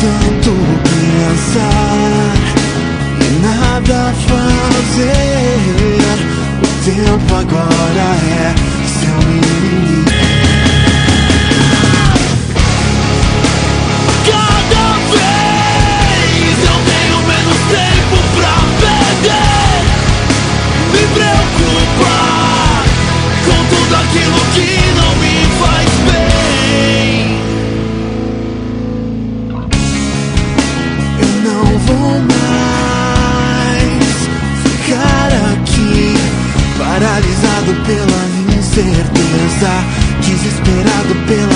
tanto pensar e nada fazer. O tempo agora é seu inimigo. Cada vez eu tenho menos tempo pra perder. Me preocupar com tudo aquilo que não me faz bem. Eu não vou mais ficar aqui, paralisado pela incerteza, desesperado pela